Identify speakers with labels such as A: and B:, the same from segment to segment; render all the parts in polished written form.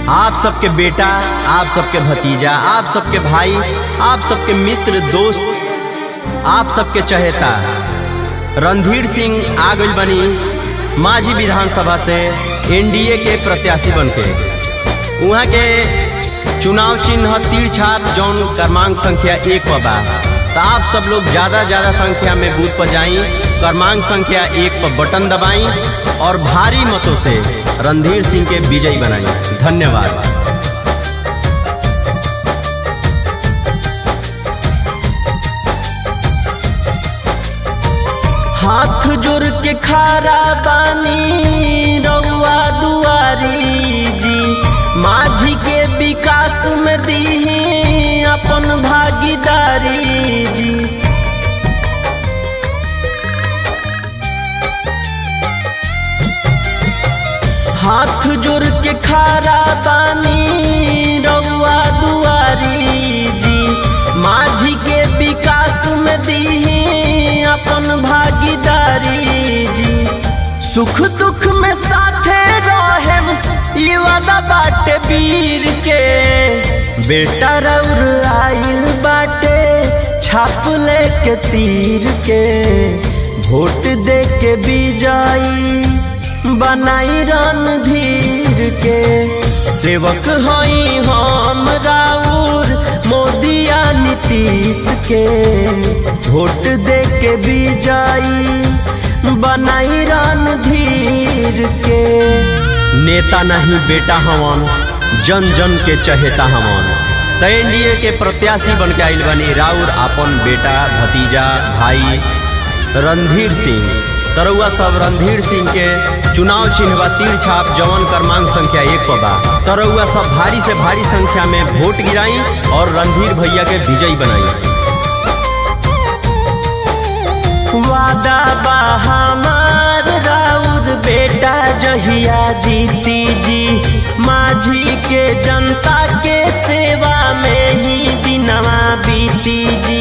A: आप सबके बेटा, आप सबके भतीजा, आप सबके भाई, आप सबके मित्र दोस्त, आप सबके चहेता रणधीर सिंह आ गइल बनी माझी विधानसभा से एनडीए के प्रत्याशी बनके। वहाँ के चुनाव चिन्ह तीर छाप जौन क्रमांक संख्या 1 पर बा। तो आप सब लोग ज़्यादा संख्या में बूथ पर जाई, क्रमांक संख्या 1 पर बटन दबाई और भारी मतों से रणधीर सिंह के विजयी बनाई। धन्यवाद। हाथ जोड़ के खारा बानी रउआ दुआरी जी, माझी के विकास में दी अपन भागीदारी जी। हाथ जोड़ के खारा बानी रउआ दुआरी जी, माझी के विकास में दी अपन भागीदारी जी। सुख दुख में साथे रहेम ई वादा बाटे वीर के। बेटा रउर आइल बाटे छाप लेके तीर के, वोट दे के विजयी बनाई रणधीर के। सेवक हई हम राउर मोदिया नीतीश के, वोट दे के विजयी बनाई रणधीर के। नेता नहीं बेटा हवन, जन जन के चहेता हवन। तो एनडीए के प्रत्याशी बन के आइल बनी राउर अपन बेटा भतीजा भाई रणधीर सिंह। तरुआ सब रणधीर सिंह के चुनाव चिन्ह तीर छाप जवन क्रमांक संख्या 1 पर बा। तरुआ सब भारी से भारी संख्या में वोट गिराई और रणधीर भैया के विजयी बनाई। वादा बा हमार राउर बेटा जहिया जीती जी, माझी के जनता के सेवा में ही दिनवा बीती जी।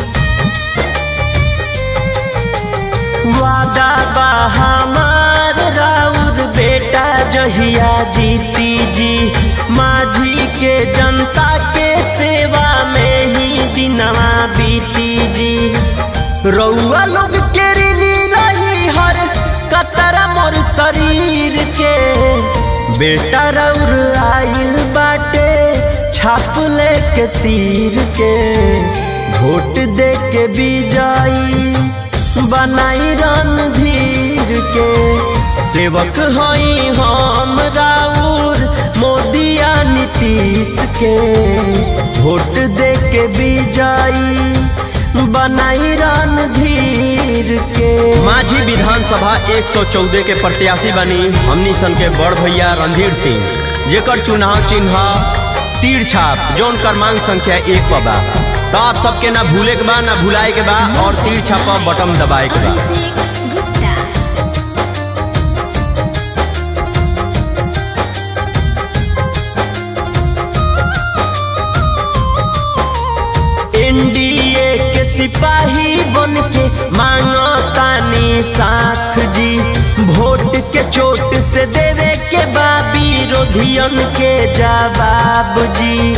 A: वादा बा हमार राउर बेटा जहिया जीती जी, माझी के जनता के सेवा में ही दिनवा बीती जी। रउआ लोग के ऋणी रही हर कतरा मोर शरीर के। बेटा रउर आइल बाटे छाप लेके तीर के, वोट दे के विजयी बनाई रणधीर के। सेवक हई हम राउर मोदिया नीतीश के, वोट दे के विजयी बनाई रणधीर के। माझी विधानसभा 114 के प्रत्याशी बनी हमनी सन के बड़ भैया रणधीर सिंह, जेकर चुनाव चिन्ह तीर छाप जौन क्रमांक संख्या 1 पर बा। तो आप सबके ना भूले के बा ना भुलाए के बा और तीर छाप बटन दबाए के बा। एनडीए के सिपाही बन के मांगो तानी साथ जी, वोट के चोट से देवे के बा विरोधियन के जवाब जी।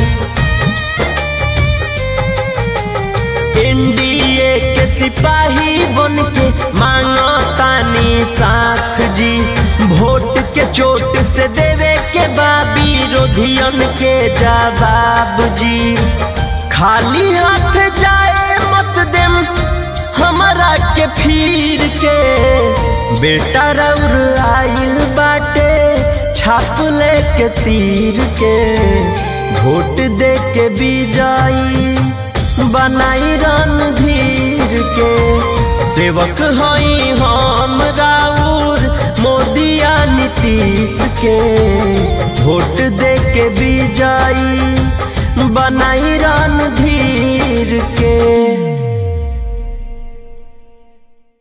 A: एनडीए के सिपाही बन के मांगो तानी साथ जी, वोट के चोट से देवे के बा विरोधियन के जवाब जी। खाली हाथ जाए मत देम हमारा के फिर के। बेटा रउर आइल बाटे छाप लेके तीर के, वोट दे के विजयी बनाई रणधीर के। सेवक हई हम राउर मोदिया नीतीश के, वोट दे के विजयी बनाई रणधीर के।